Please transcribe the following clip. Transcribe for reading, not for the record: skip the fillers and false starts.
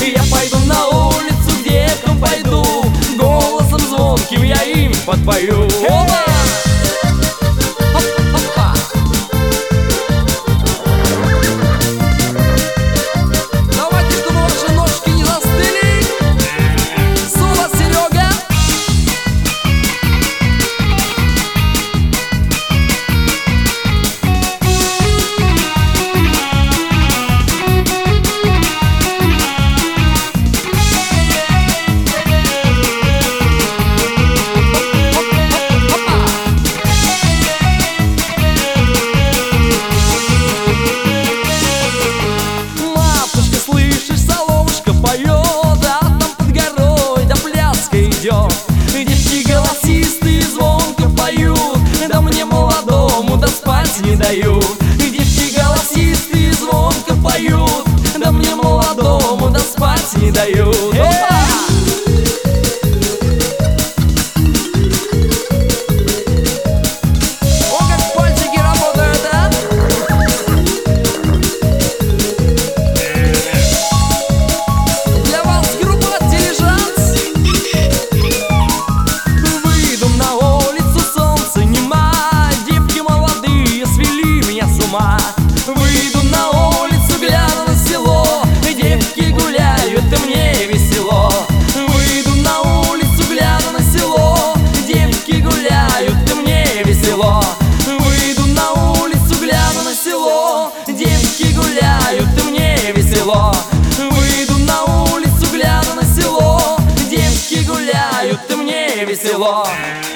Я пойду на улицу, к девкам пойду, голосом звонким я им подпою. Девки голосистые звонко поют, да мне молодому да спать не дают. Девки голосистые звонко поют, да мне молодому да спать не дают. Выйду на улицу, гляну на село, девки гуляют, и мне весело. Выйду на улицу, гляну на село, девки гуляют, и мне весело. Выйду на улицу, гляну на село, девки гуляют, и мне весело. Выйду на улицу, гляну на село, девки гуляют, и мне весело.